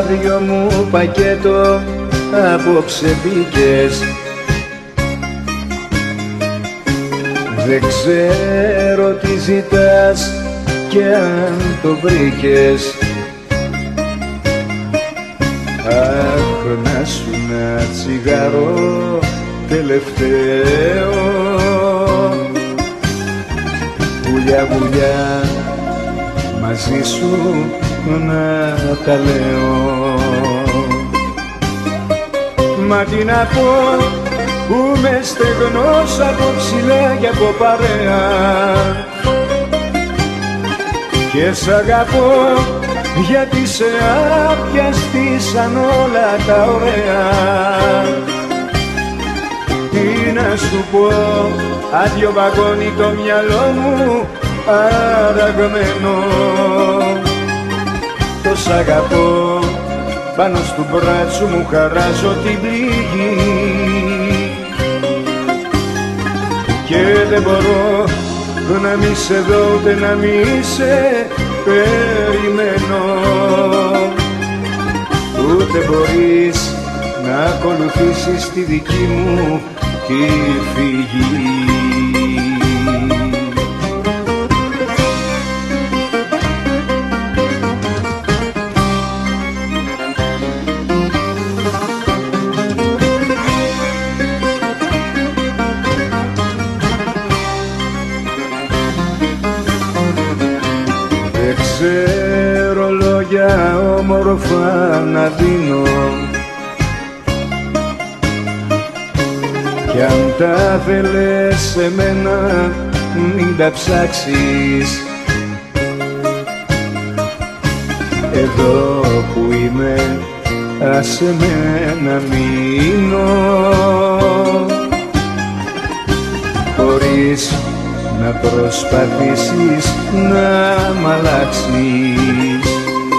άδειο μου πακέτο απόψε μπήκες. Δεν ξέρω τι ζητάς κι αν το βρήκες. Αχ, να σου ένα τσιγάρο τελευταίο, βουλιά βουλιά μαζί σου να τα λέω. Μα τι να πω που με στεγνός από ψηλά και από παρέα, και σ' αγαπώ γιατί σε άπιαστησαν όλα τα ωραία. Τι να σου πω, άδειο βαγόνι το μυαλό μου αραγμένο. Το σ' αγαπώ, πάνω στου μπράτσου μου χαράζω την πληγή, και δεν μπορώ να μη σε δω ούτε να μη σε περιμένω. Ούτε μπορείς να ακολουθήσεις τη δική μου τη φυγή. Ξέρω λόγια όμορφα να δίνω, κι αν τα θέλεις σε μένα μην τα ψάξεις. Εδώ που είμαι άσε με να μείνω, χωρίς να προσπαθήσεις να μ' αλλάξεις.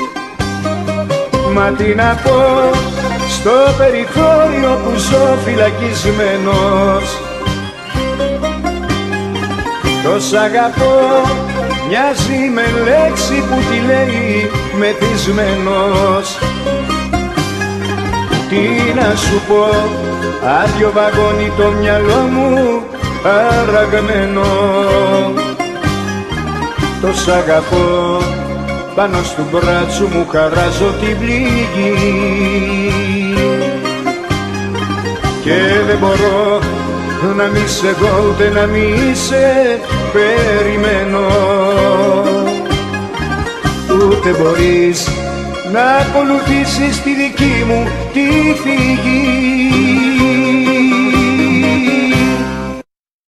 Μα τι να πω, στο περιθώριο που ζω φυλακισμένος, το σ' αγαπώ μοιάζει με λέξη που τη λέει μεθυσμένος. Τι να σου πω, άδειο βαγόνι το μυαλό μου αραγμένο. Το σ' αγαπώ, πάνω στου μπράτσου μου χαράζω την πληγή, και δεν μπορώ να μη σε δω ούτε να μη σε περιμένω. Ούτε μπορείς να ακολουθήσεις τη δική μου τη φυγή.